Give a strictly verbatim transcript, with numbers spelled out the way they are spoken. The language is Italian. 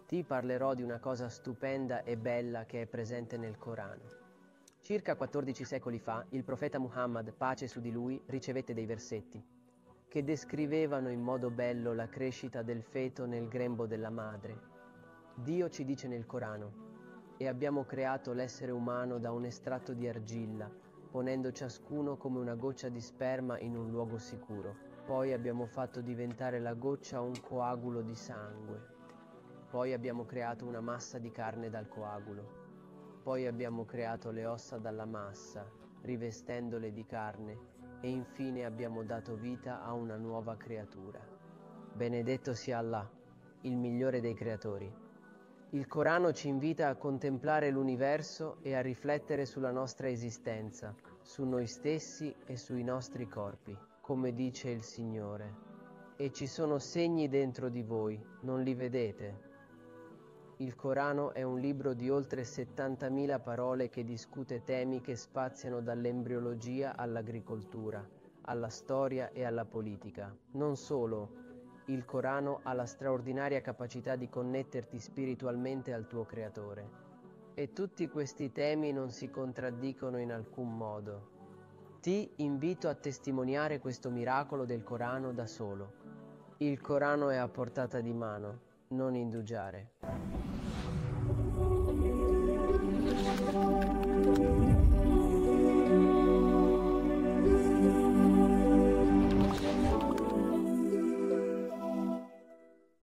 Ti parlerò di una cosa stupenda e bella che è presente nel Corano. Circa quattordici secoli fa, il profeta Muhammad, pace su di lui, ricevette dei versetti che descrivevano in modo bello la crescita del feto nel grembo della madre. Dio ci dice nel Corano: e abbiamo creato l'essere umano da un estratto di argilla, ponendo ciascuno come una goccia di sperma in un luogo sicuro. Poi abbiamo fatto diventare la goccia un coagulo di sangue. Poi abbiamo creato una massa di carne dal coagulo. Poi abbiamo creato le ossa dalla massa, rivestendole di carne, e infine abbiamo dato vita a una nuova creatura. Benedetto sia Allah, il migliore dei creatori. Il Corano ci invita a contemplare l'universo e a riflettere sulla nostra esistenza, su noi stessi e sui nostri corpi, come dice il Signore. E ci sono segni dentro di voi, non li vedete? Il Corano è un libro di oltre settantamila parole che discute temi che spaziano dall'embriologia all'agricoltura, alla storia e alla politica. Non solo, il Corano ha la straordinaria capacità di connetterti spiritualmente al tuo Creatore. E tutti questi temi non si contraddicono in alcun modo. Ti invito a testimoniare questo miracolo del Corano da solo. Il Corano è a portata di mano, non indugiare.